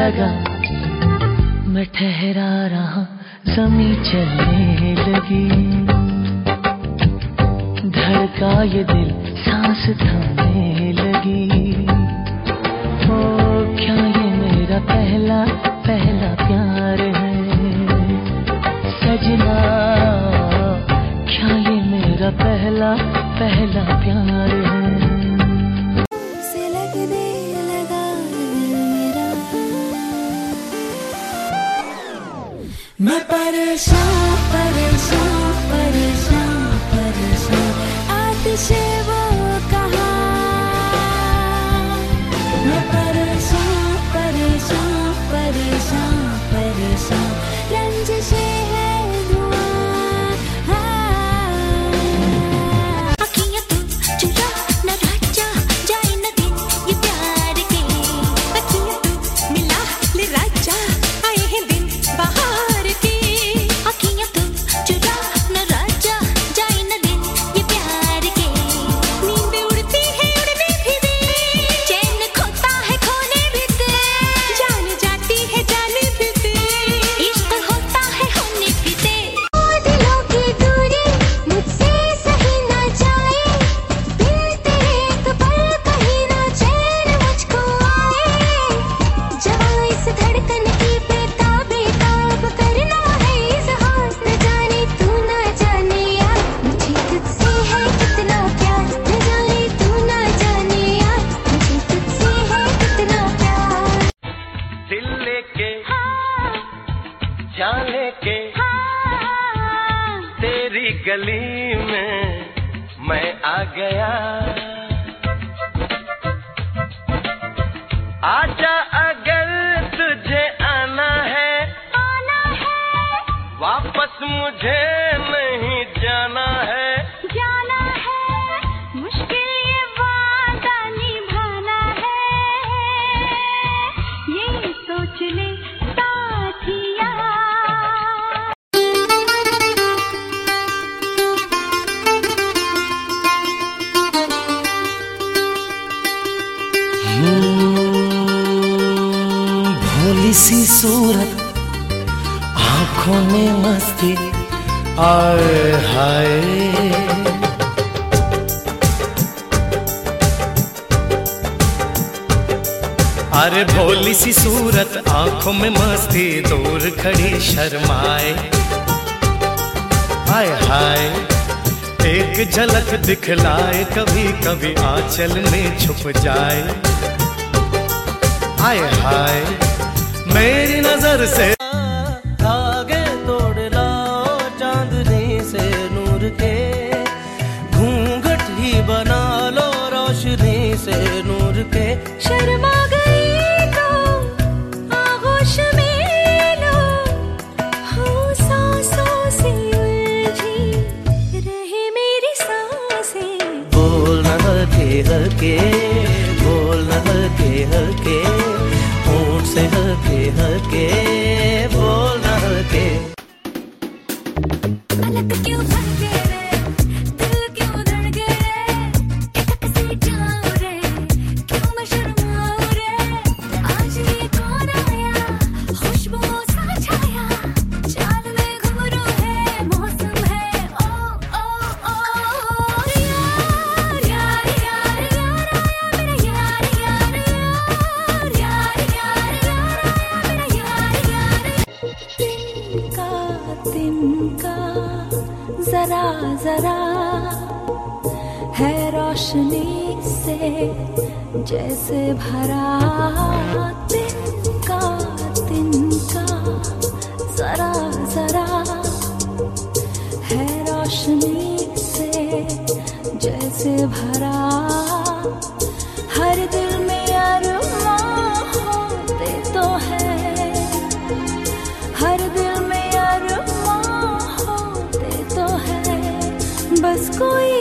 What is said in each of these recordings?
लगा, मैं ठहरा रहा, ज़मीं चलने लगी। धड़का ये दिल, सांस थमने लगी। ओ क्या ये मेरा पहला पहला प्यार है सजना, क्या ये मेरा पहला पहला प्यार है। मैं परेशान परेशान परेशान परेशान, आतिशे वो कहाँ। मैं परेशान परेशान परेशान परेशान, रंजिशे है धुआं। अखियाँ तू चुरा न राजा, जाए न दिन ये प्यार के। अखियाँ तू मिला ले राजा, आए हैं दिन बाहर। जाने के तेरी गली में मैं आ गया। आजा अगर तुझे आना है, वापस मुझे नहीं जाना है। मुश्किल ये वादा निभाना है, ये सोच ले साथिया। भोली सी सूरत, आंखों में मस्ती, आए हाय। अरे भोली सी सूरत, आंखों में मस्ती, दूर खड़ी शर्माए। हाय हाय, एक झलक दिखलाए, कभी कभी आंचल में छुप जाए। हाय हाय, मेरी नजर से धागे तोड़ लाओ, चांदनी से नूर के घूंघट ही बना लो, रोशनी से नूर के। शर्मा गई तो आगोश में लो, हो सांसों से उलझी रहे मेरी सांसें। बोलना हल्के हल्के, बोलना हल्के हल्के, होंठ से हल्के हल्के, बोलना हल्के। पलक क्यों भटके रे, दिल क्यों धड़के रे, इतक से जाऊं रे, क्यों मैं शर्माऊं रे। आज ये कौन आया, खुशबू सा छाया, चाल में घुंघरू है, मौसम है ओ ओ ओ। यार यार यार यार आया मेरा यार यार यार यार यार यार आया मेरा यार यार। तिनका जरा जरा है रोशनी से जैसे भरा। तिनका जरा जरा है रोशनी से जैसे भरा। हर दिल में अरमां होते तो है, हर दिल में अरमां होते तो है, बस कोई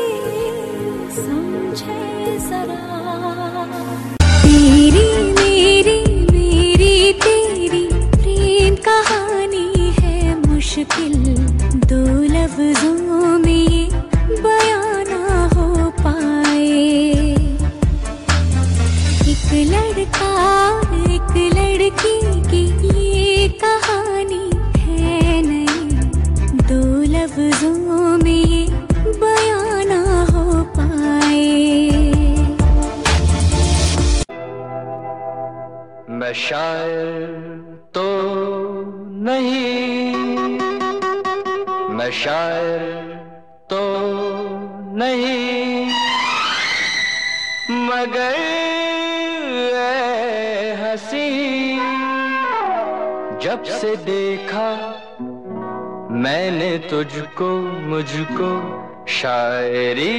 समझे जरा। तेरी मेरी मेरी तेरी प्रेम कहानी है मुश्किल, दो लफ्जों में ये बयां ना हो पाए। एक लड़का एक लड़की मैं शायर तो नहीं, मैं शायर तो नहीं, मगर ऐ हंसी जब से देखा मैंने तुझको, मुझको शायरी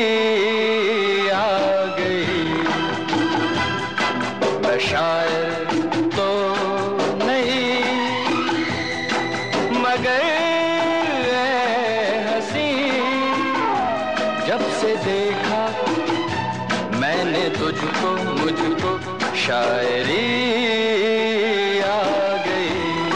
आ गई। मैं शायर तो नहीं, मगर हंसी जब से देखा मैंने तुझको, मुझको शायरी आ गई।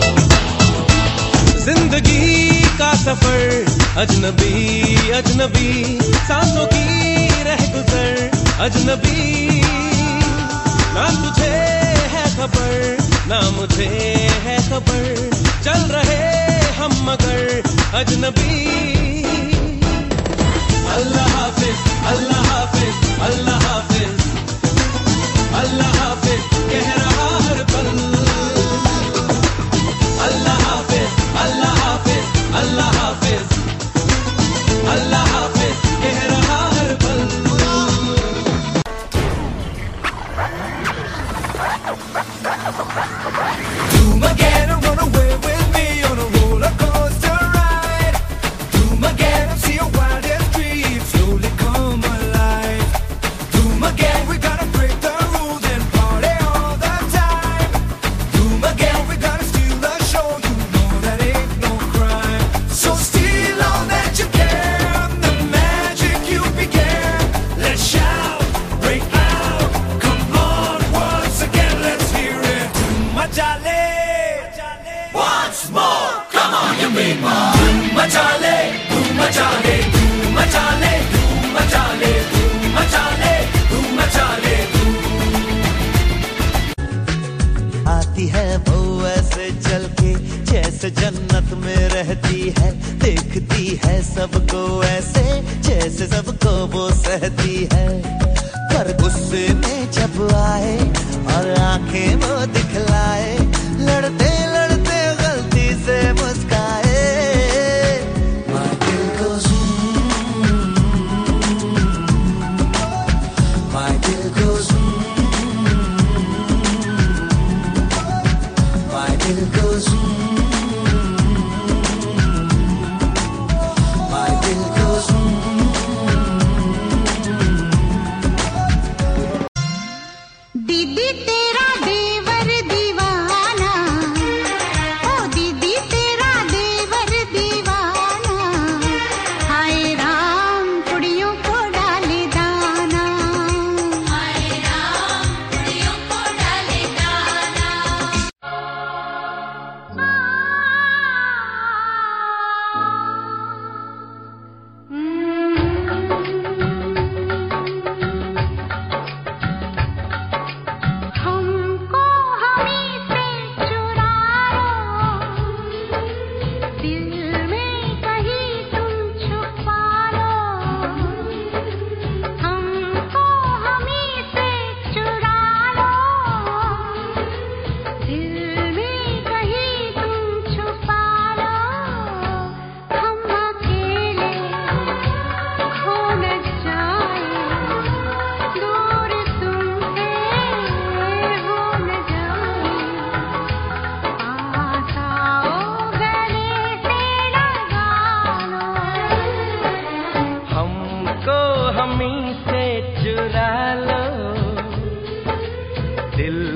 जिंदगी का सफर अजनबी अजनबी, सांसों की रह गुजर अजनबी, ना तुझे है खबर ना मुझे है खबर, चल रहे हम मगर अजनबी। अल्लाह हाफिज अल्लाह हाफिज अल्लाह हाफिज अल्लाह हाफिज कह रहा हर पल, अल्लाह हाफिज अल्लाह हाफिज अल्लाह हाफिज अल्लाह हाफिज कह रहा हर पल। Doom again and run away with me on a roller coaster ride. Doom again and see your wildest dreams slowly come alive. Doom again, we gotta break the rules and party all the time. Doom again, we gotta steal the show, you know that ain't no crime. So steal all that you can, the magic you began. Let's shout, break out, come on once again, let's hear it. Machale, once more, come on, you mean more. Machale, machale, machale, machale, machale, machale. आती है वो ऐसे चल के जैसे जन्नत में रहती है, देखती है सबको ऐसे जैसे सबको वो सहती है, पर गुस्से में जब आए और आंखें वो दिखलाए, लड़ते लड़ते गलती से मुस्काए। My दिल goes my दिल goes my दिल goes my दिल goes दीदी तेरा देवर दीवाना, ओ दीदी तेरा देवर दीवाना, हाय राम कुड़ियों को डाले दाना, हाय राम कुड़ियों को डाले दाना। हमको हमी से चुरा लो, दिल में कहीं तुम छुपा लो, हमको हमी से चुरा लो, दिल में कहीं तुम छुपा लो, हम अकेले खो न जाए, दूर तुमसे हो न जाए, पास आओ गले से लगा लो। हमको हमी से चुरा लो, दिल